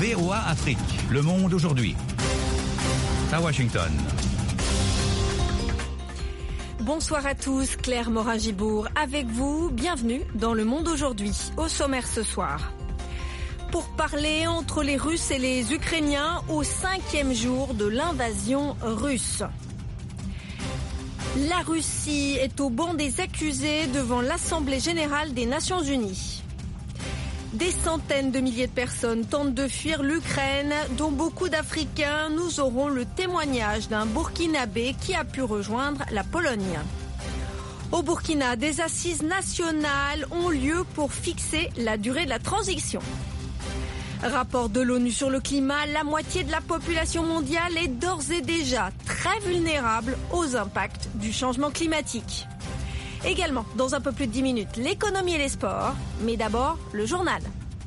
VOA Afrique, le monde aujourd'hui. À Washington. Bonsoir à tous, Claire Morin-Gibourg avec vous. Bienvenue dans Le Monde aujourd'hui. Au sommaire ce soir. Pour parler entre les Russes et les Ukrainiens au 5e jour de l'invasion russe. La Russie est au banc des accusés devant l'Assemblée générale des Nations unies. Des centaines de milliers de personnes tentent de fuir l'Ukraine, dont beaucoup d'Africains. Nous aurons le témoignage d'un Burkinabé qui a pu rejoindre la Pologne. Au Burkina, des assises nationales ont lieu pour fixer la durée de la transition. Rapport de l'ONU sur le climat, la moitié de la population mondiale est d'ores et déjà très vulnérable aux impacts du changement climatique. Également, dans un peu plus de 10 minutes, l'économie et les sports. Mais d'abord, le journal.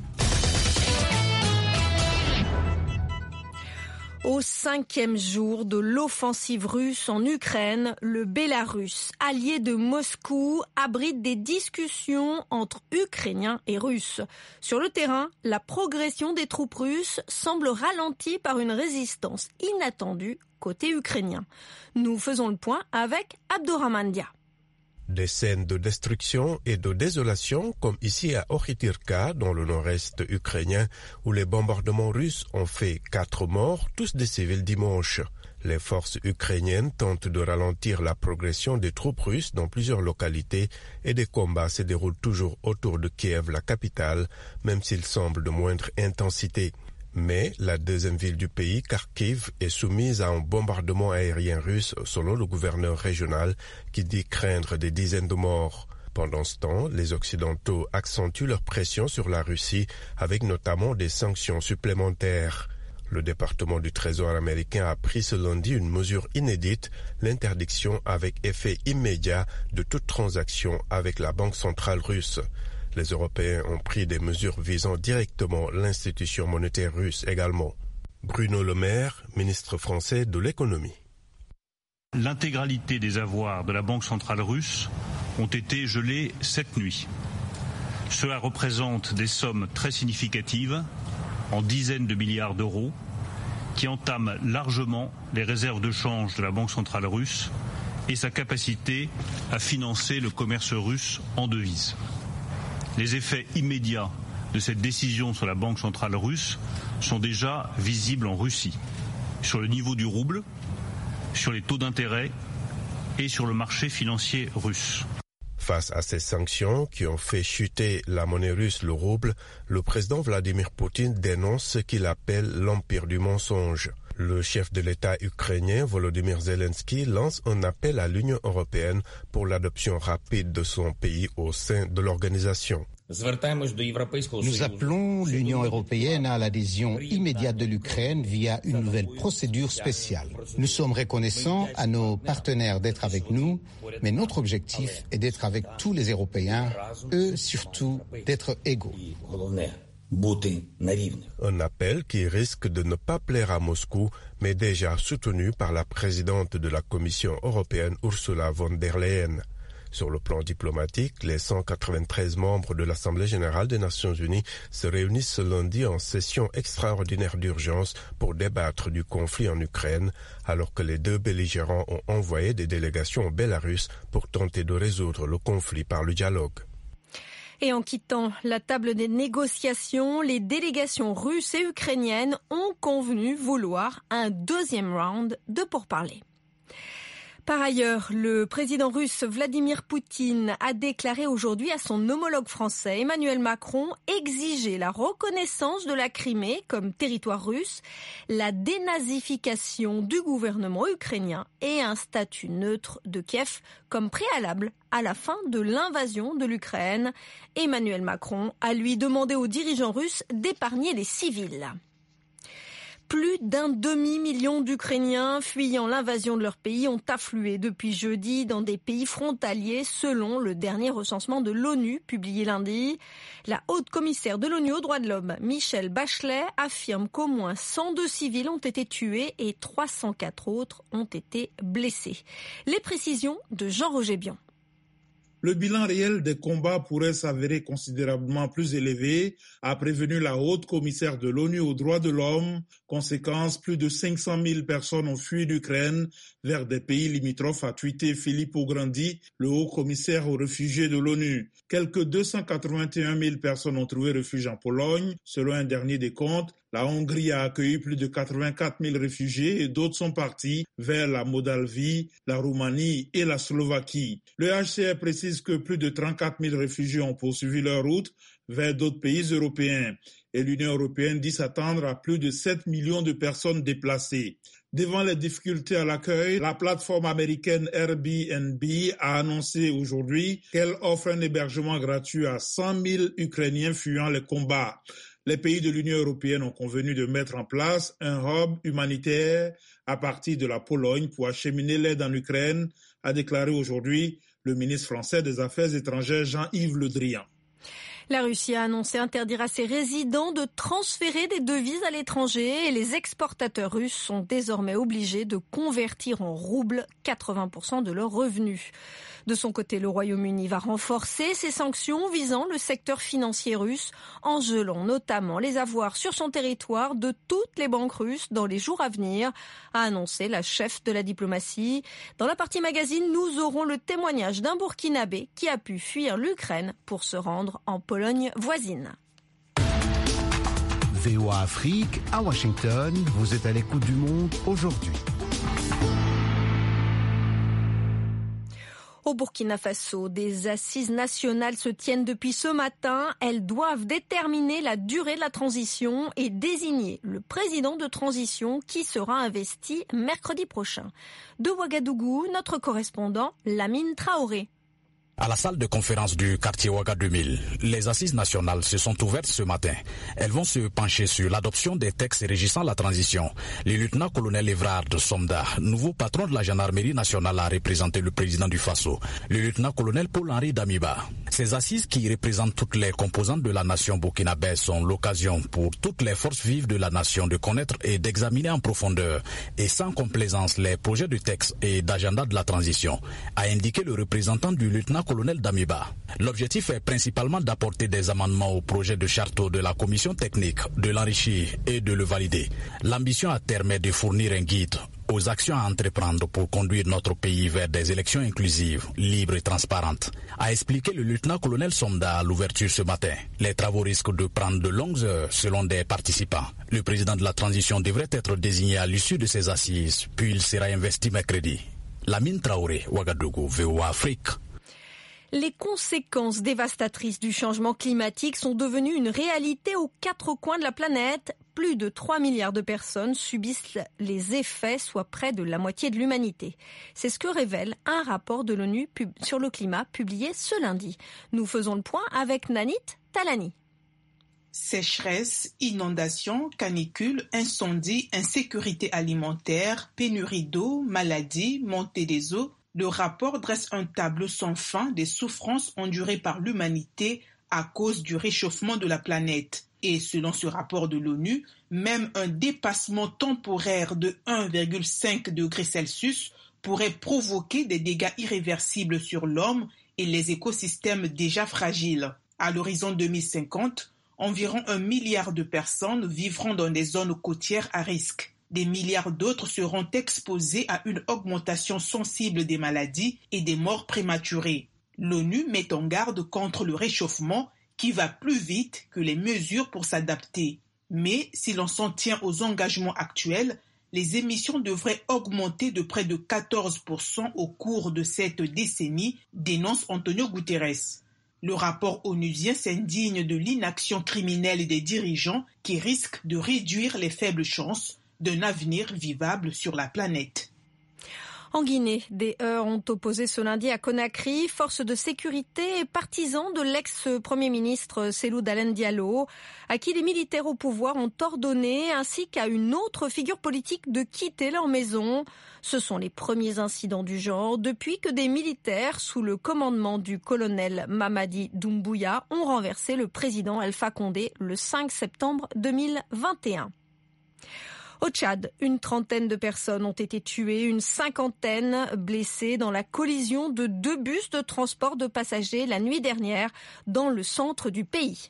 Au 5e jour de l'offensive russe en Ukraine, le Bélarus, allié de Moscou, abrite des discussions entre Ukrainiens et Russes. Sur le terrain, la progression des troupes russes semble ralentie par une résistance inattendue côté ukrainien. Nous faisons le point avec Abdourahmane Dia. Des scènes de destruction et de désolation comme ici à Okhytyrka dans le nord-est ukrainien où les bombardements russes ont fait 4 morts, tous des civils dimanche. Les forces ukrainiennes tentent de ralentir la progression des troupes russes dans plusieurs localités et des combats se déroulent toujours autour de Kiev, la capitale, même s'ils semblent de moindre intensité. Mais la deuxième ville du pays, Kharkiv, est soumise à un bombardement aérien russe selon le gouverneur régional qui dit craindre des dizaines de morts. Pendant ce temps, les Occidentaux accentuent leur pression sur la Russie avec notamment des sanctions supplémentaires. Le département du Trésor américain a pris ce lundi une mesure inédite, l'interdiction avec effet immédiat de toute transaction avec la Banque centrale russe. Les Européens ont pris des mesures visant directement l'institution monétaire russe également. Bruno Le Maire, ministre français de l'économie. L'intégralité des avoirs de la Banque centrale russe ont été gelés cette nuit. Cela représente des sommes très significatives, en dizaines de milliards d'euros, qui entament largement les réserves de change de la Banque centrale russe et sa capacité à financer le commerce russe en devises. Les effets immédiats de cette décision sur la Banque centrale russe sont déjà visibles en Russie, sur le niveau du rouble, sur les taux d'intérêt et sur le marché financier russe. Face à ces sanctions qui ont fait chuter la monnaie russe, le rouble, le président Vladimir Poutine dénonce ce qu'il appelle l'empire du mensonge. Le chef de l'État ukrainien, Volodymyr Zelensky, lance un appel à l'Union européenne pour l'adoption rapide de son pays au sein de l'organisation. Nous appelons l'Union européenne à l'adhésion immédiate de l'Ukraine via une nouvelle procédure spéciale. Nous sommes reconnaissants à nos partenaires d'être avec nous, mais notre objectif est d'être avec tous les Européens, eux surtout d'être égaux. Un appel qui risque de ne pas plaire à Moscou, mais déjà soutenu par la présidente de la Commission européenne Ursula von der Leyen. Sur le plan diplomatique, les 193 membres de l'Assemblée générale des Nations unies se réunissent ce lundi en session extraordinaire d'urgence pour débattre du conflit en Ukraine, alors que les deux belligérants ont envoyé des délégations au Bélarus pour tenter de résoudre le conflit par le dialogue. Et en quittant la table des négociations, les délégations russes et ukrainiennes ont convenu vouloir un deuxième round de pourparlers. Par ailleurs, le président russe Vladimir Poutine a déclaré aujourd'hui à son homologue français Emmanuel Macron exiger la reconnaissance de la Crimée comme territoire russe, la dénazification du gouvernement ukrainien et un statut neutre de Kiev comme préalable à la fin de l'invasion de l'Ukraine. Emmanuel Macron a lui demandé aux dirigeants russes d'épargner les civils. Plus d'un demi-million d'Ukrainiens fuyant l'invasion de leur pays ont afflué depuis jeudi dans des pays frontaliers selon le dernier recensement de l'ONU publié lundi. La haute commissaire de l'ONU aux droits de l'homme, Michelle Bachelet, affirme qu'au moins 102 civils ont été tués et 304 autres ont été blessés. Les précisions de Jean-Roger Bion. Le bilan réel des combats pourrait s'avérer considérablement plus élevé, a prévenu la haute commissaire de l'ONU aux droits de l'homme. Conséquence, plus de 500 000 personnes ont fui l'Ukraine vers des pays limitrophes, a tweeté Filippo Grandi, le haut commissaire aux réfugiés de l'ONU. Quelques 281 000 personnes ont trouvé refuge en Pologne. Selon un dernier décompte, la Hongrie a accueilli plus de 84 000 réfugiés et d'autres sont partis vers la Moldavie, la Roumanie et la Slovaquie. Le HCR précise que plus de 34 000 réfugiés ont poursuivi leur route vers d'autres pays européens. Et l'Union européenne dit s'attendre à plus de 7 millions de personnes déplacées. Devant les difficultés à l'accueil, la plateforme américaine Airbnb a annoncé aujourd'hui qu'elle offre un hébergement gratuit à 100 000 Ukrainiens fuyant les combats. Les pays de l'Union européenne ont convenu de mettre en place un hub humanitaire à partir de la Pologne pour acheminer l'aide en Ukraine, a déclaré aujourd'hui le ministre français des Affaires étrangères Jean-Yves Le Drian. La Russie a annoncé interdire à ses résidents de transférer des devises à l'étranger et les exportateurs russes sont désormais obligés de convertir en roubles 80% de leurs revenus. De son côté, le Royaume-Uni va renforcer ses sanctions visant le secteur financier russe en gelant notamment les avoirs sur son territoire de toutes les banques russes dans les jours à venir, a annoncé la chef de la diplomatie. Dans la partie magazine, nous aurons le témoignage d'un Burkinabé qui a pu fuir l'Ukraine pour se rendre en Pologne voisine. VOA Afrique, à Washington, vous êtes à l'écoute du monde aujourd'hui. Au Burkina Faso, des assises nationales se tiennent depuis ce matin. Elles doivent déterminer la durée de la transition et désigner le président de transition qui sera investi mercredi prochain. De Ouagadougou, notre correspondant Lamine Traoré. À la salle de conférence du quartier Ouaga 2000, les assises nationales se sont ouvertes ce matin. Elles vont se pencher sur l'adoption des textes régissant la transition. Le lieutenant-colonel Evrard Somda, nouveau patron de la gendarmerie nationale, a représenté le président du Faso, le lieutenant-colonel Paul-Henri Damiba. Ces assises qui représentent toutes les composantes de la nation burkinabèse sont l'occasion pour toutes les forces vives de la nation de connaître et d'examiner en profondeur et sans complaisance les projets de texte et d'agenda de la transition, a indiqué le représentant du lieutenant-colonel Damiba. L'objectif est principalement d'apporter des amendements au projet de charte de la commission technique, de l'enrichir et de le valider. L'ambition à terme est de fournir un guide aux actions à entreprendre pour conduire notre pays vers des élections inclusives, libres et transparentes, a expliqué le lieutenant-colonel Somda à l'ouverture ce matin. Les travaux risquent de prendre de longues heures selon des participants. Le président de la transition devrait être désigné à l'issue de ces assises, puis il sera investi mercredi. Lamine Traoré, Ouagadougou, VOA Afrique. Les conséquences dévastatrices du changement climatique sont devenues une réalité aux quatre coins de la planète. Plus de 3 milliards de personnes subissent les effets, soit près de la moitié de l'humanité. C'est ce que révèle un rapport de l'ONU sur le climat publié ce lundi. Nous faisons le point avec Nanit Talani. Sécheresse, inondations, canicules, incendies, insécurité alimentaire, pénurie d'eau, maladies, montée des eaux. Le rapport dresse un tableau sans fin des souffrances endurées par l'humanité à cause du réchauffement de la planète. Et selon ce rapport de l'ONU, même un dépassement temporaire de 1,5 degré Celsius pourrait provoquer des dégâts irréversibles sur l'homme et les écosystèmes déjà fragiles. À l'horizon 2050, environ 1 milliard de personnes vivront dans des zones côtières à risque. Des milliards d'autres seront exposés à une augmentation sensible des maladies et des morts prématurées. L'ONU met en garde contre le réchauffement qui va plus vite que les mesures pour s'adapter. Mais si l'on s'en tient aux engagements actuels, les émissions devraient augmenter de près de 14% au cours de cette décennie, dénonce Antonio Guterres. Le rapport onusien s'indigne de l'inaction criminelle des dirigeants qui risquent de réduire les faibles chances d'un avenir vivable sur la planète. En Guinée, des heurts ont opposé ce lundi à Conakry forces de sécurité et partisans de l'ex-premier ministre Cellou Dalein Diallo, à qui les militaires au pouvoir ont ordonné, ainsi qu'à une autre figure politique, de quitter leur maison. Ce sont les premiers incidents du genre depuis que des militaires, sous le commandement du colonel Mamadi Doumbouya, ont renversé le président Alpha Condé le 5 septembre 2021. Au Tchad, une trentaine de personnes ont été tuées, une cinquantaine blessées dans la collision de 2 bus de transport de passagers la nuit dernière dans le centre du pays.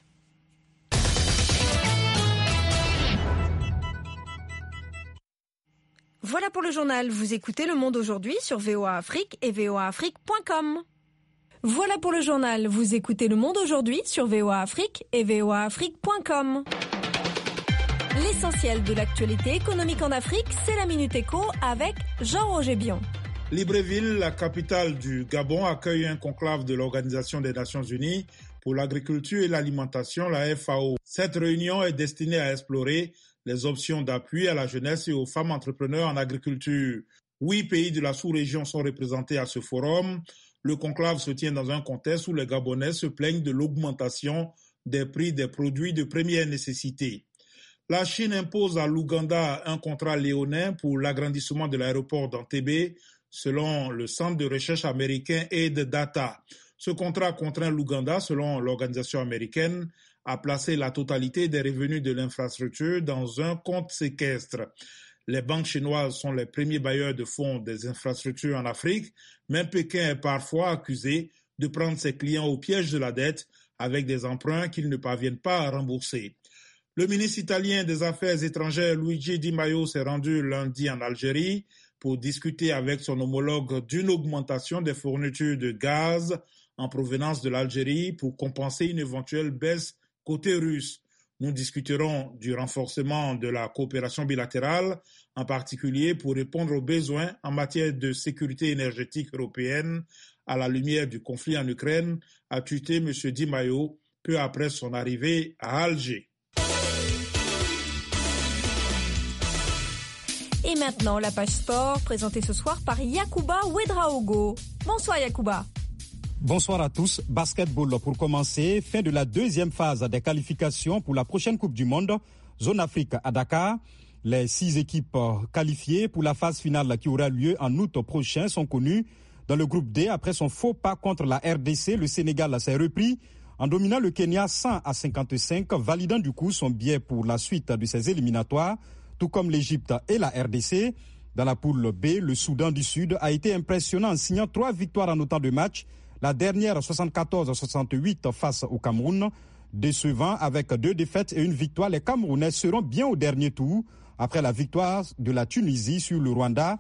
Voilà pour le journal. Vous écoutez Le Monde aujourd'hui sur VOA Afrique et voaafrique.com. Voilà pour le journal. Vous écoutez Le Monde aujourd'hui sur VOA Afrique et voaafrique.com. L'essentiel de l'actualité économique en Afrique, c'est la Minute Éco avec Jean-Roger Bion. Libreville, la capitale du Gabon, accueille un conclave de l'Organisation des Nations Unies pour l'agriculture et l'alimentation, la FAO. Cette réunion est destinée à explorer les options d'appui à la jeunesse et aux femmes entrepreneurs en agriculture. 8 pays de la sous-région sont représentés à ce forum. Le conclave se tient dans un contexte où les Gabonais se plaignent de l'augmentation des prix des produits de première nécessité. La Chine impose à l'Ouganda un contrat léonin pour l'agrandissement de l'aéroport d'Entebbe, selon le centre de recherche américain Aid Data. Ce contrat contraint l'Ouganda, selon l'organisation américaine, à placer la totalité des revenus de l'infrastructure dans un compte séquestre. Les banques chinoises sont les premiers bailleurs de fonds des infrastructures en Afrique, mais Pékin est parfois accusé de prendre ses clients au piège de la dette avec des emprunts qu'ils ne parviennent pas à rembourser. Le ministre italien des Affaires étrangères Luigi Di Maio s'est rendu lundi en Algérie pour discuter avec son homologue d'une augmentation des fournitures de gaz en provenance de l'Algérie pour compenser une éventuelle baisse côté russe. Nous discuterons du renforcement de la coopération bilatérale, en particulier pour répondre aux besoins en matière de sécurité énergétique européenne à la lumière du conflit en Ukraine, a tweeté M. Di Maio peu après son arrivée à Alger. Et maintenant, la page sport, présentée ce soir par Yacouba Ouedraogo. Bonsoir Yacouba. Bonsoir à tous. Basketball pour commencer. Fin de la deuxième phase des qualifications pour la prochaine Coupe du Monde. Zone Afrique à Dakar. Les 6 équipes qualifiées pour la phase finale qui aura lieu en août prochain sont connues. Dans le groupe D, après son faux pas contre la RDC, le Sénégal s'est repris en dominant le Kenya 100-55, validant du coup son billet pour la suite de ses éliminatoires, tout comme l'Égypte et la RDC. Dans la poule B, le Soudan du Sud a été impressionnant en signant 3 victoires en autant de matchs. La dernière 74-68 face au Cameroun. Décevant avec 2 défaites et une victoire, les Camerounais seront bien au dernier tour après la victoire de la Tunisie sur le Rwanda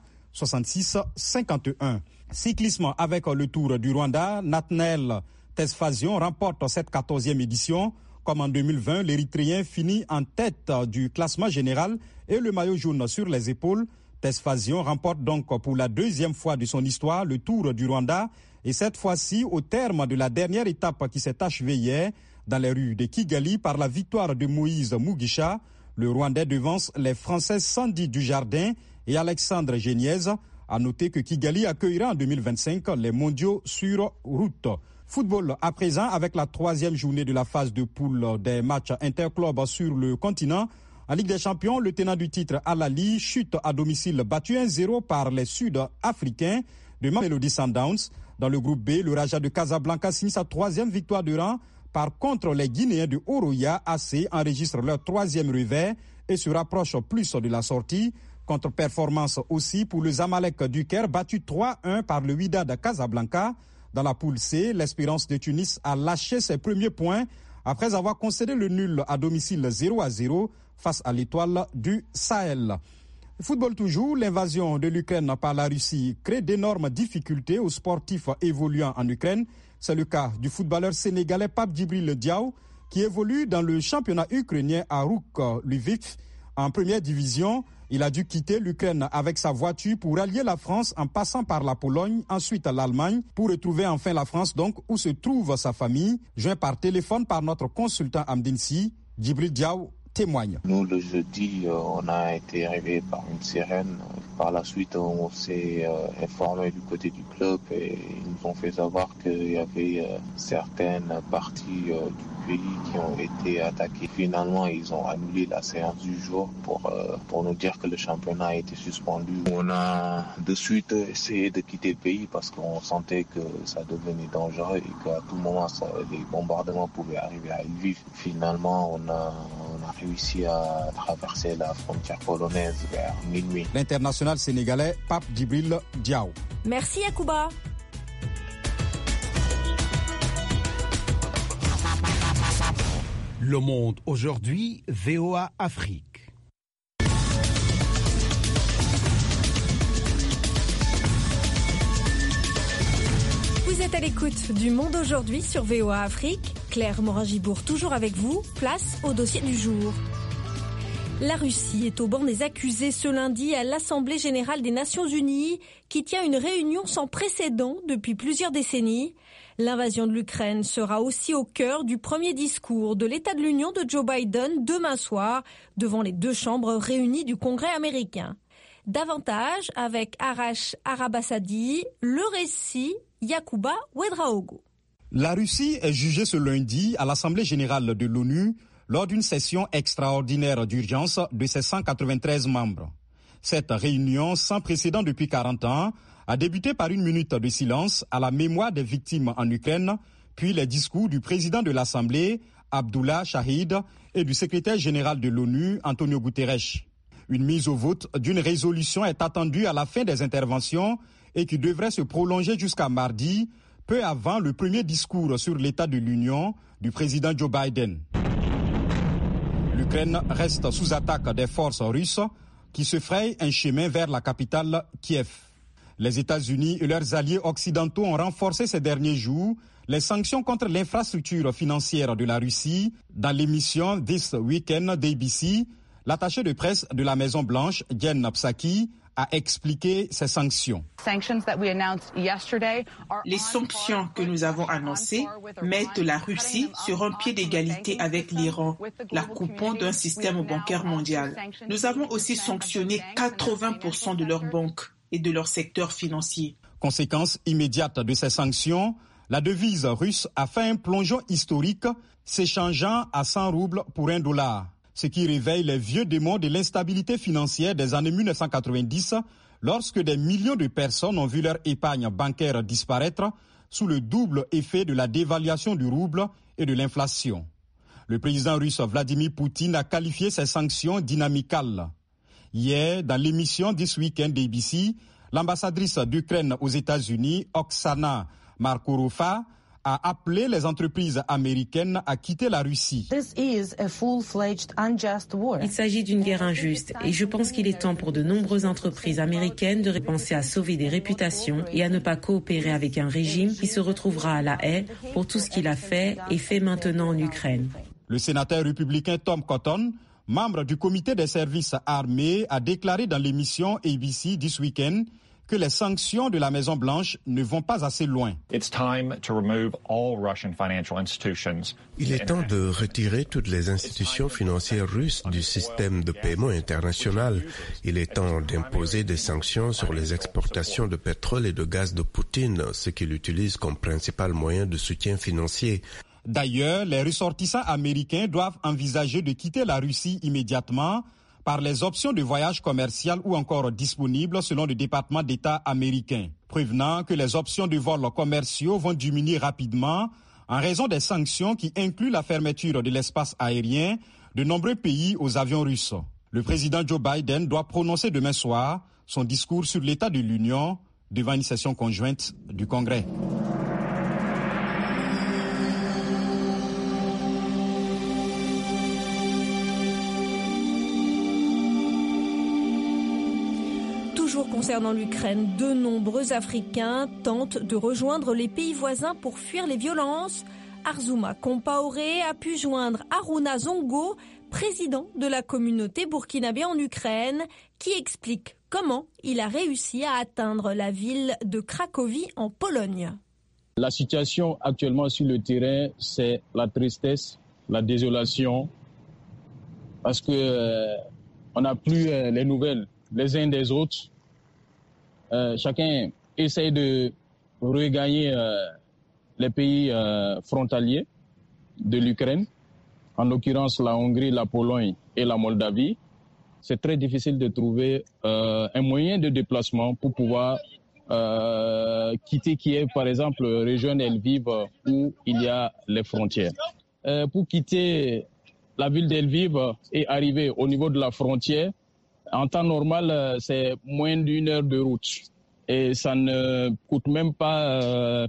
66-51. Cyclisme avec le Tour du Rwanda, Nathaniel Tesfazion remporte cette 14e édition. Comme en 2020, l'Érythréen finit en tête du classement général et le maillot jaune sur les épaules. Tesfazion remporte donc pour la 2e fois de son histoire le Tour du Rwanda. Et cette fois-ci, au terme de la dernière étape qui s'est achevée hier, dans les rues de Kigali, par la victoire de Moïse Mugisha, le Rwandais devance les Français Sandy Dujardin et Alexandre Géniez. À noter que Kigali accueillera en 2025 les mondiaux sur route. Football à présent avec la 3e journée de la phase de poule des matchs interclubs sur le continent. En Ligue des Champions, le tenant du titre Al Ahly chute à domicile battu 1-0 par les Sud-Africains de Mamelodi Sundowns. Dans le groupe B, le Raja de Casablanca signe sa 3e victoire de rang. Par contre, les Guinéens de Oroya AC enregistrent leur 3e revers et se rapprochent plus de la sortie. Contre-performance aussi pour le Zamalek du Caire, battu 3-1 par le Wydad Casablanca. Dans la poule C, l'Espérance de Tunis a lâché ses premiers points après avoir concédé le nul à domicile 0-0 face à l'Étoile du Sahel. Football toujours, l'invasion de l'Ukraine par la Russie crée d'énormes difficultés aux sportifs évoluant en Ukraine. C'est le cas du footballeur sénégalais Pape Djibril Diaw qui évolue dans le championnat ukrainien à Rouk Lviv. En première division, il a dû quitter l'Ukraine avec sa voiture pour rallier la France en passant par la Pologne, ensuite l'Allemagne, pour retrouver enfin la France donc où se trouve sa famille. Joint par téléphone par notre consultant Amdinsi, Djibril Diaw témoigne. Nous, le jeudi, on a été réveillés par une sirène. Par la suite, on s'est informé du côté du club et ils nous ont fait savoir qu'il y avait certaines parties du pays qui ont été attaquées. Finalement, ils ont annulé la séance du jour pour nous dire que le championnat a été suspendu. On a de suite essayé de quitter le pays parce qu'on sentait que ça devenait dangereux et qu'à tout moment, les bombardements pouvaient arriver à Lviv. Finalement, on a a réussi à traverser la frontière polonaise vers minuit. L'international sénégalais Pape Djibril Diaw. Merci Yacouba. Le Monde aujourd'hui, VOA Afrique. Vous êtes à l'écoute du Monde aujourd'hui sur VOA Afrique. Claire Morin-Gibourg toujours avec vous. Place au dossier du jour. La Russie est au banc des accusés ce lundi à l'Assemblée générale des Nations unies qui tient une réunion sans précédent depuis plusieurs décennies. L'invasion de l'Ukraine sera aussi au cœur du premier discours de l'État de l'Union de Joe Biden demain soir devant les deux chambres réunies du Congrès américain. Davantage avec Arash Arabasadi, le récit Yacouba Ouedraogo. La Russie est jugée ce lundi à l'Assemblée générale de l'ONU lors d'une session extraordinaire d'urgence de ses 193 membres. Cette réunion sans précédent depuis 40 ans a débuté par une minute de silence à la mémoire des victimes en Ukraine, puis les discours du président de l'Assemblée, Abdullah Shahid, et du secrétaire général de l'ONU, Antonio Guterres. Une mise au vote d'une résolution est attendue à la fin des interventions et qui devrait se prolonger jusqu'à mardi, peu avant le premier discours sur l'état de l'Union du président Joe Biden. L'Ukraine reste sous attaque des forces russes qui se frayent un chemin vers la capitale Kiev. Les États-Unis et leurs alliés occidentaux ont renforcé ces derniers jours les sanctions contre l'infrastructure financière de la Russie. Dans l'émission This Weekend d'ABC, l'attaché de presse de la Maison-Blanche, Jen Psaki, a expliqué ces sanctions. Les sanctions que nous avons annoncées mettent la Russie sur un pied d'égalité avec l'Iran, la coupant d'un système bancaire mondial. Nous avons aussi sanctionné 80% de leurs banques et de leur secteur financier. Conséquence immédiate de ces sanctions, la devise russe a fait un plongeon historique, s'échangeant à 100 roubles pour $1. Ce qui réveille les vieux démons de l'instabilité financière des années 1990, lorsque des millions de personnes ont vu leur épargne bancaire disparaître sous le double effet de la dévaluation du rouble et de l'inflation. Le président russe Vladimir Poutine a qualifié ces sanctions dynamicales. Hier, dans l'émission This Weekend d'ABC, l'ambassadrice d'Ukraine aux États-Unis, Oksana Markorova, a appelé les entreprises américaines à quitter la Russie. Il s'agit d'une guerre injuste et je pense qu'il est temps pour de nombreuses entreprises américaines de penser à sauver des réputations et à ne pas coopérer avec un régime qui se retrouvera à la haie pour tout ce qu'il a fait et fait maintenant en Ukraine. Le sénateur républicain Tom Cotton, membre du comité des services armés, a déclaré dans l'émission ABC This Weekend que les sanctions de la Maison-Blanche ne vont pas assez loin. Il est temps de retirer toutes les institutions financières russes du système de paiement international. Il est temps d'imposer des sanctions sur les exportations de pétrole et de gaz de Poutine, ce qu'il utilise comme principal moyen de soutien financier. D'ailleurs, les ressortissants américains doivent envisager de quitter la Russie immédiatement par les options de voyage commercial ou encore disponibles selon le département d'État américain, prévenant que les options de vols commerciaux vont diminuer rapidement en raison des sanctions qui incluent la fermeture de l'espace aérien de nombreux pays aux avions russes. Le président Joe Biden doit prononcer demain soir son discours sur l'état de l'Union devant une session conjointe du Congrès. Concernant l'Ukraine, de nombreux Africains tentent de rejoindre les pays voisins pour fuir les violences. Arzouma Compaoré a pu joindre Aruna Zongo, président de la communauté burkinabé en Ukraine, qui explique comment il a réussi à atteindre la ville de Cracovie en Pologne. La situation actuellement sur le terrain, c'est la tristesse, la désolation, parce que on n'a plus les nouvelles les uns des autres. Chacun essaie de regagner les pays frontaliers de l'Ukraine, en l'occurrence la Hongrie, la Pologne et la Moldavie. C'est très difficile de trouver un moyen de déplacement pour pouvoir quitter Kiev, par exemple, rejoindre Lviv où il y a les frontières. Pour quitter la ville d'Elviv est arrivée au niveau de la frontière, en temps normal, c'est moins d'1 heure de route. Et ça ne coûte même pas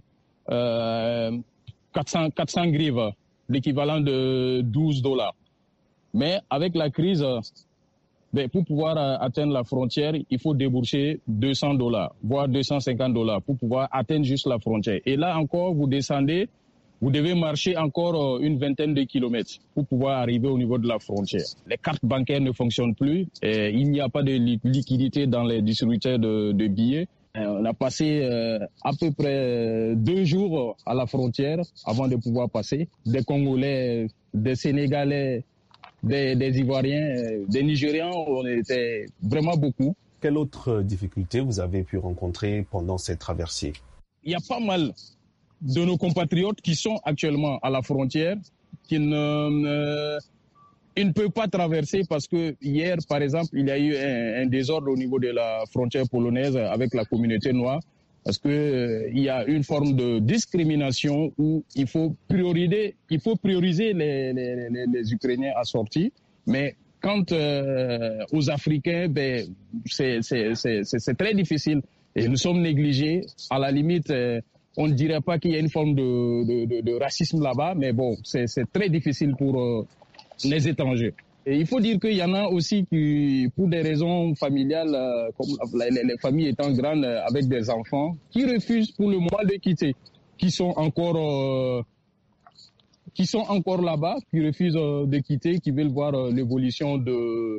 400 grives, l'équivalent de $12. Mais avec la crise, pour pouvoir atteindre la frontière, il faut débourser $200, voire $250 pour pouvoir atteindre juste la frontière. Et là encore, vous descendez, vous devez marcher encore une vingtaine de kilomètres pour pouvoir arriver au niveau de la frontière. Les cartes bancaires ne fonctionnent plus, et il n'y a pas de liquidité dans les distributeurs de billets. On a passé à peu près 2 jours à la frontière avant de pouvoir passer. Des Congolais, des Sénégalais, des Ivoiriens, des Nigérians, on était vraiment beaucoup. Quelle autre difficulté vous avez pu rencontrer pendant cette traversée? Il y a pas mal de nos compatriotes qui sont actuellement à la frontière, qui ne peuvent pas traverser parce que hier, par exemple, il y a eu un désordre au niveau de la frontière polonaise avec la communauté noire, parce que il y a une forme de discrimination où il faut prioriser les Ukrainiens à sortir, mais quant aux Africains, c'est très difficile et nous sommes négligés. À la limite, on ne dirait pas qu'il y a une forme de racisme là-bas, mais bon, c'est très difficile pour les étrangers. Et il faut dire qu'il y en a aussi qui, pour des raisons familiales, comme les familles étant grandes avec des enfants, qui refusent pour le moment de quitter, qui sont encore là-bas, qui refusent de quitter, qui veulent voir l'évolution de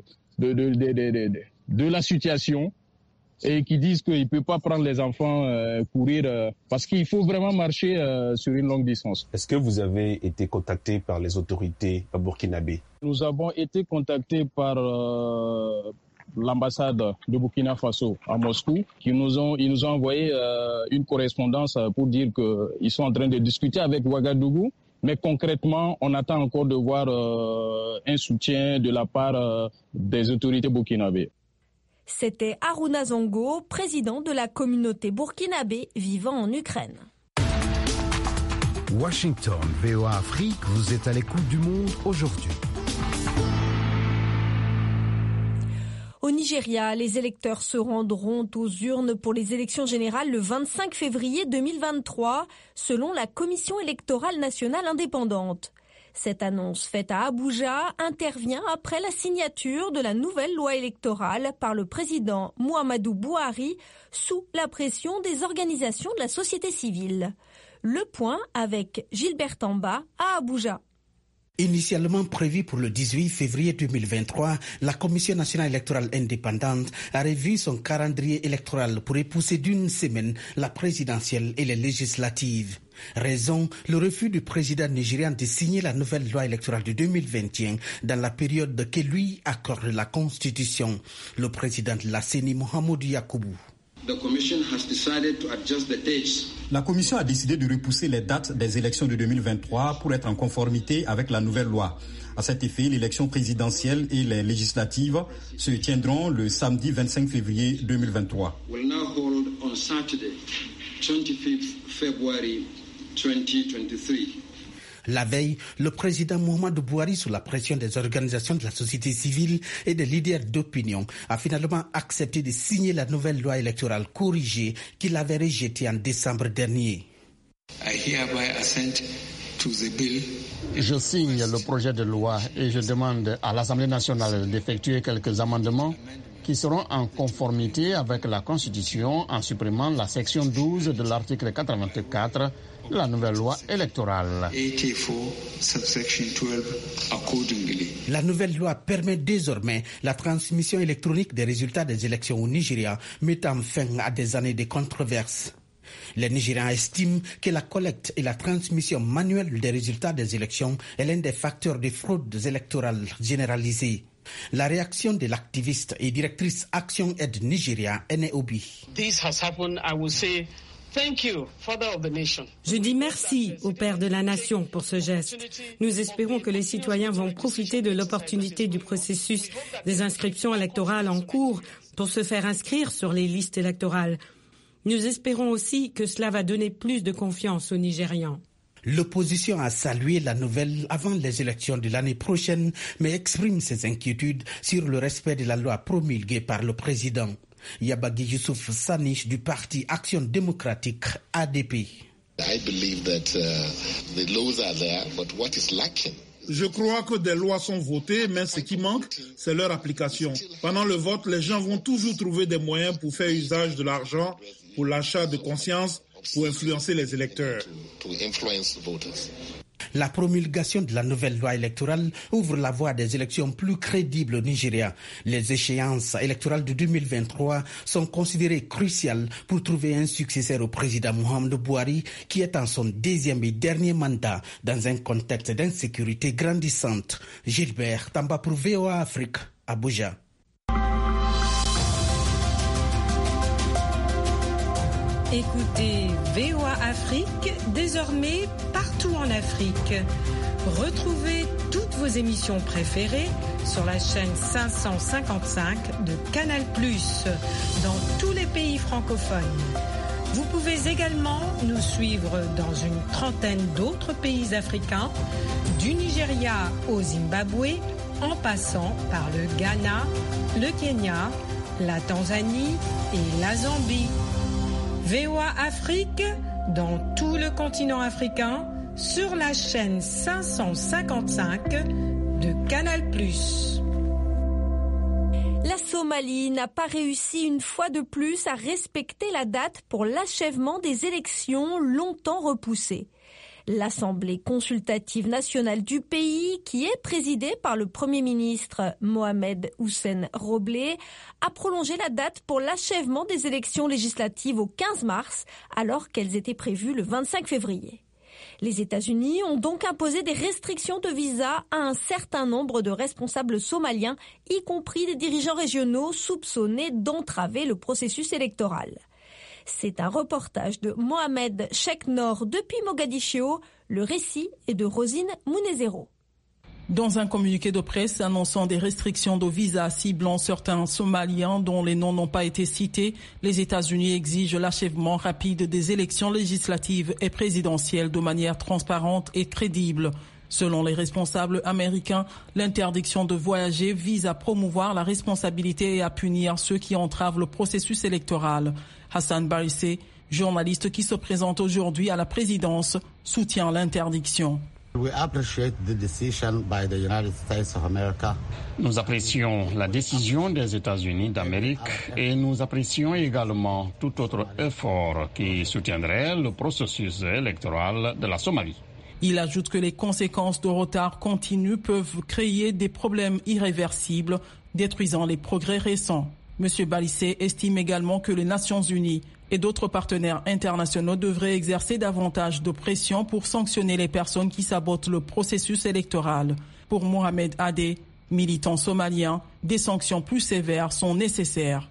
la situation, et qui disent qu'ils ne peuvent pas prendre les enfants courir parce qu'il faut vraiment marcher sur une longue distance. Est-ce que vous avez été contacté par les autorités burkinabées? Nous avons été contactés par l'ambassade de Burkina Faso à Moscou. Ils nous ont envoyé une correspondance pour dire qu'ils sont en train de discuter avec Ouagadougou. Mais concrètement, on attend encore de voir un soutien de la part des autorités burkinabées. C'était Haruna Zongo, président de la communauté burkinabé vivant en Ukraine. Washington, VOA Afrique, vous êtes à l'écoute du monde aujourd'hui. Au Nigeria, les électeurs se rendront aux urnes pour les élections générales le 25 février 2023, selon la Commission électorale nationale indépendante. Cette annonce faite à Abuja intervient après la signature de la nouvelle loi électorale par le président Muhammadu Buhari sous la pression des organisations de la société civile. Le point avec Gilbert Tamba à Abuja. Initialement prévu pour le 18 février 2023, la Commission nationale électorale indépendante a revu son calendrier électoral pour repousser d'1 semaine la présidentielle et les législatives. Raison, le refus du président nigérian de signer la nouvelle loi électorale de 2021 dans la période que lui accorde la Constitution. Le président de la CENI, Mohamedou Yakubu. La Commission a décidé de repousser les dates des élections de 2023 pour être en conformité avec la nouvelle loi. À cet effet, l'élection présidentielle et les législatives se tiendront le samedi 25 février 2023. La veille, le président Muhammadu Buhari, sous la pression des organisations de la société civile et des leaders d'opinion, a finalement accepté de signer la nouvelle loi électorale corrigée qu'il avait rejetée en décembre dernier. Je signe le projet de loi et je demande à l'Assemblée nationale d'effectuer quelques amendements qui seront en conformité avec la Constitution en supprimant la section 12 de l'article 84 de la nouvelle loi électorale. La nouvelle loi permet désormais la transmission électronique des résultats des élections au Nigeria, mettant fin à des années de controverses. Les Nigérians estiment que la collecte et la transmission manuelle des résultats des élections est l'un des facteurs de fraudes électorales généralisées. La réaction de l'activiste et directrice Action Aid Nigeria, Eneobi. Je dis merci au Père de la Nation pour ce geste. Nous espérons que les citoyens vont profiter de l'opportunité du processus des inscriptions électorales en cours pour se faire inscrire sur les listes électorales. Nous espérons aussi que cela va donner plus de confiance aux Nigérians. L'opposition a salué la nouvelle avant les élections de l'année prochaine, mais exprime ses inquiétudes sur le respect de la loi promulguée par le président. Yabagi Youssouf Sanish du parti Action démocratique ADP. Je crois que des lois sont votées, mais ce qui manque, c'est leur application. Pendant le vote, les gens vont toujours trouver des moyens pour faire usage de l'argent, pour l'achat de conscience, pour influencer les électeurs. La promulgation de la nouvelle loi électorale ouvre la voie à des élections plus crédibles au Nigeria. Les échéances électorales de 2023 sont considérées cruciales pour trouver un successeur au président Muhammadu Buhari, qui est en son deuxième et dernier mandat dans un contexte d'insécurité grandissante. Gilbert Tamba pour VOA Afrique, Abuja. Écoutez VOA Afrique, désormais partout en Afrique. Retrouvez toutes vos émissions préférées sur la chaîne 555 de Canal+, dans tous les pays francophones. Vous pouvez également nous suivre dans une trentaine d'autres pays africains, du Nigeria au Zimbabwe, en passant par le Ghana, le Kenya, la Tanzanie et la Zambie. VOA Afrique, dans tout le continent africain, sur la chaîne 555 de Canal+. La Somalie n'a pas réussi une fois de plus à respecter la date pour l'achèvement des élections longtemps repoussées. L'Assemblée consultative nationale du pays, qui est présidée par le Premier ministre Mohamed Hussein Roblé, a prolongé la date pour l'achèvement des élections législatives au 15 mars, alors qu'elles étaient prévues le 25 février. Les États-Unis ont donc imposé des restrictions de visa à un certain nombre de responsables somaliens, y compris des dirigeants régionaux soupçonnés d'entraver le processus électoral. C'est un reportage de Mohamed Sheikh Noor depuis Mogadiscio. Le récit est de Rosine Mounezero. Dans un communiqué de presse annonçant des restrictions de visa ciblant certains Somaliens dont les noms n'ont pas été cités, les États-Unis exigent l'achèvement rapide des élections législatives et présidentielles de manière transparente et crédible. Selon les responsables américains, l'interdiction de voyager vise à promouvoir la responsabilité et à punir ceux qui entravent le processus électoral. Hassan Barissé, journaliste qui se présente aujourd'hui à la présidence, soutient l'interdiction. Nous apprécions la décision des États-Unis d'Amérique et nous apprécions également tout autre effort qui soutiendrait le processus électoral de la Somalie. Il ajoute que les conséquences de retard continu peuvent créer des problèmes irréversibles, détruisant les progrès récents. M. Barissé estime également que les Nations Unies et d'autres partenaires internationaux devraient exercer davantage de pression pour sanctionner les personnes qui sabotent le processus électoral. Pour Mohamed Adé, militant somalien, des sanctions plus sévères sont nécessaires.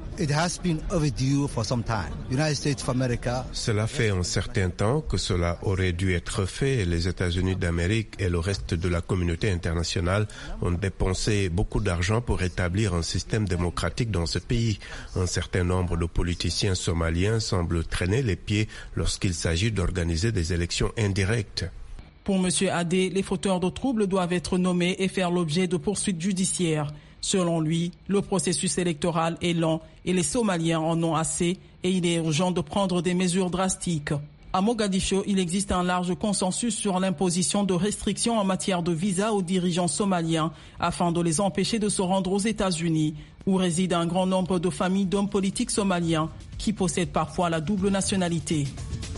Cela fait un certain temps que cela aurait dû être fait. Les États-Unis d'Amérique et le reste de la communauté internationale ont dépensé beaucoup d'argent pour établir un système démocratique dans ce pays. Un certain nombre de politiciens somaliens semblent traîner les pieds lorsqu'il s'agit d'organiser des élections indirectes. Pour M. Adé, les fauteurs de troubles doivent être nommés et faire l'objet de poursuites judiciaires. Selon lui, le processus électoral est lent et les Somaliens en ont assez et il est urgent de prendre des mesures drastiques. À Mogadiscio, il existe un large consensus sur l'imposition de restrictions en matière de visa aux dirigeants somaliens afin de les empêcher de se rendre aux États-Unis, où réside un grand nombre de familles d'hommes politiques somaliens qui possèdent parfois la double nationalité.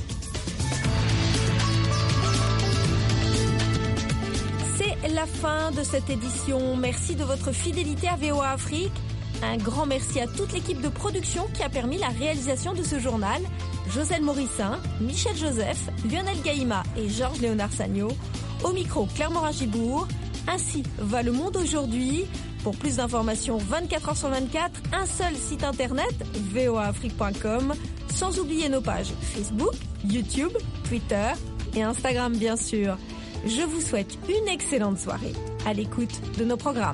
La fin de cette édition. Merci de votre fidélité à VOA Afrique. Un grand merci à toute l'équipe de production qui a permis la réalisation de ce journal. Joselle Morissin, Michel Joseph, Lionel Gaïma et Georges Léonard Sagno. Au micro, Claire Morin-Gibourg. Ainsi va le monde aujourd'hui. Pour plus d'informations 24h sur 24, un seul site internet, voaafrique.com, sans oublier nos pages Facebook, YouTube, Twitter et Instagram bien sûr. Je vous souhaite une excellente soirée à l'écoute de nos programmes.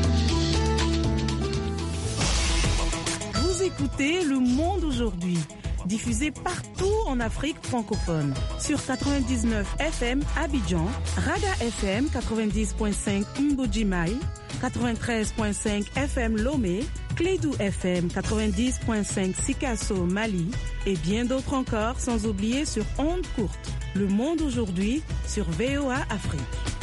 Vous écoutez Le Monde aujourd'hui. diffusée partout en Afrique francophone. Sur 99 FM Abidjan, Raga FM 90.5 Mbujimai, 93.5 FM Lomé, Clédou FM 90.5 Sikasso Mali et bien d'autres encore, sans oublier sur ondes courtes. Le monde aujourd'hui sur VOA Afrique.